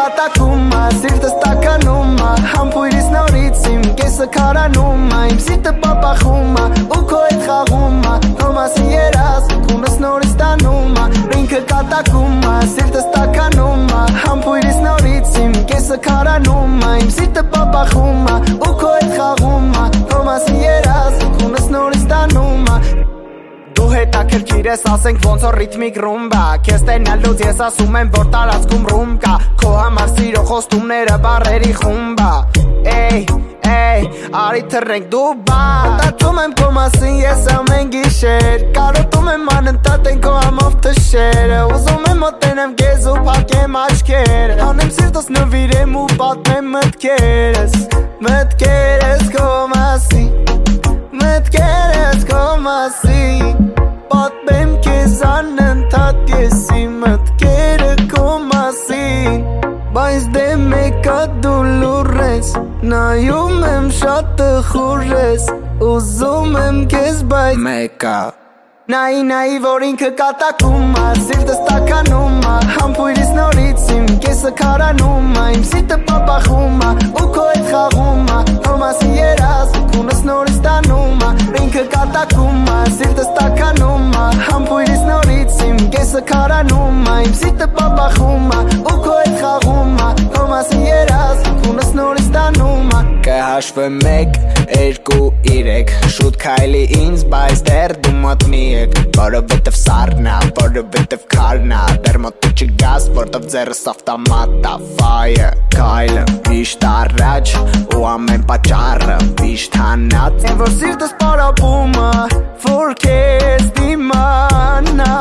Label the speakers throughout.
Speaker 1: կատակում է, սիրտս տականում է, համբույրից նորից իմ կեսը քարանում է, իմ սիրտը պապախում է, ու քո հետ խաղում է, քո մասին երազ, քունս նորից տանում է, ինքը կատակում է, սիրտս տականում է, համբույրից նորից իմ կեսը քարանում է, իմ սիրտը պապախում է, ու քո հետ խաղում է, քո մասին երազ, քունս նորից տանում է Դու հետաքրքիր ես, ասենք ոնց որ ռիթմիկ ռումբա Քեզ տենալուց ես ասում եմ, որ տարածքում ռում կա Քո համար սիրո խոստումները բառերի խումբա Էй, արի թռենք դու բան Մտածում եմ քո մասին ես ամեն գիշեր Կարոտում եմ անընդհատ են քո համով թշերը Ուզում եմ մոտենամ քեզ ու փակեմ աչքերը Անեմ սիրտս նվիրեմ ու պատմեմ մտքերս Մտքերս քո մասին Մտքերս քո մասին Պատմեմ քեզ անընդհատ ես իմ մտքերը քո մասին Բայց դե մեկա դու լուռ ես Նայում եմ շատ տխուր ես Ուզում եմ քեզ բայց մեկա Նայի որ ինքը կատակում է Սիրտս տականում է Համբույրից նորից իմ կեսը քարանում է Իմ սիրտը պապախում է Ու քո հետ խաղում է Քո մասին երազ Քունս նորից տանում է Ինքը կատակում է Սիրտս տականում է Համբույրից նորից իմ կեսը քարանում է Իմ սիրտը պապախում է Ու քո հետ խաղում է Քո մասին երազ Քունս նորից տանում է
Speaker 2: Կհաշվեմ 1, 2, 3 Շուտ քայլի ինձ, բայց դեռ դու մոտ մի եք Որովհետև սառնա, որովհետև քարնա Դեռ մոտը չգաս, որտով ձեռս ավտոմատա Fire, քայլը, միշտ առաջ Ու ամեն պատճառը, միշտ հանած
Speaker 1: Եմ որ սիրտս պարապում է Որ քեզ դիմանա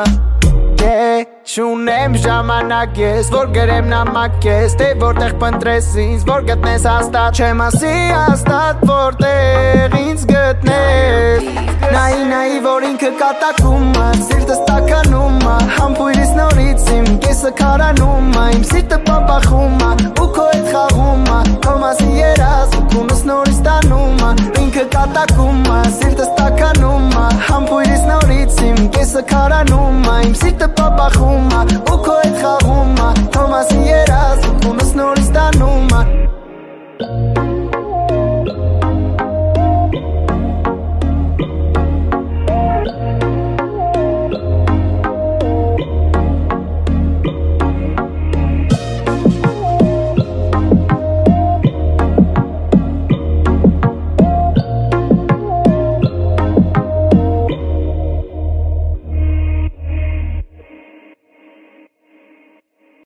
Speaker 1: Չունեմ ժամանակ ես, որ գրեմ նամակ ես Թե որտեղ պնտրես ինձ, որ գտնես հաստատ Չեմ ասի հաստատ, որտեղ ինձ գտնես Նայի, որ ինքը կատակում է, սիրտս տականում է Համբույրից նորից իմ կեսը քարանում է Իմ սիրտը պապախում է, ու քո հետ խաղում է Քո մասին երազ, քունս նորից տանում է Ինքը կատակում է, սիրտս տականում է Համբույրից նորից իմ կեսը քարանում է Իմ սիրտը պապախում է, ու քո հետ խաղում է Քո մասին երազ, քունս նորից տանում է